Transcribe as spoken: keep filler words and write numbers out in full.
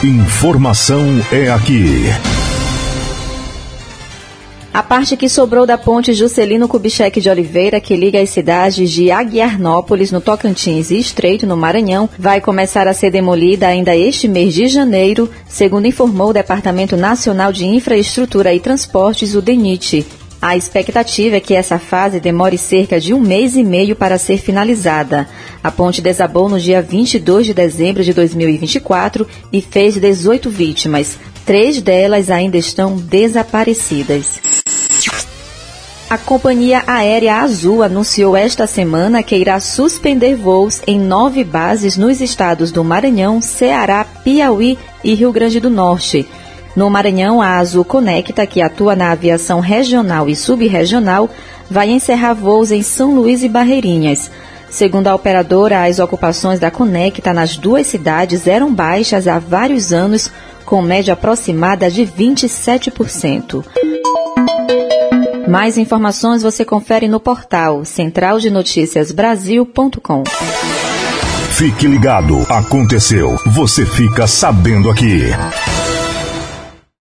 Informação é aqui. A parte que sobrou da ponte Juscelino Kubitschek de Oliveira, que liga as cidades de Aguiarnópolis, no Tocantins, e Estreito, no Maranhão, vai começar a ser demolida ainda este mês de janeiro, segundo informou o Departamento Nacional de Infraestrutura e Transportes, o DENIT. A expectativa é que essa fase demore cerca de um mês e meio para ser finalizada. A ponte desabou no dia vinte e dois de dezembro de dois mil e vinte e quatro e fez dezoito vítimas. Três delas ainda estão desaparecidas. A Companhia Aérea Azul anunciou esta semana que irá suspender voos em nove bases nos estados do Maranhão, Ceará, Piauí e Rio Grande do Norte. No Maranhão, a Azul Conecta, que atua na aviação regional e subregional, vai encerrar voos em São Luís e Barreirinhas. Segundo a operadora, as ocupações da Conecta nas duas cidades eram baixas há vários anos, com média aproximada de vinte e sete por cento. Mais informações você confere no portal central de notícias brasil ponto com. Fique ligado, aconteceu, você fica sabendo aqui.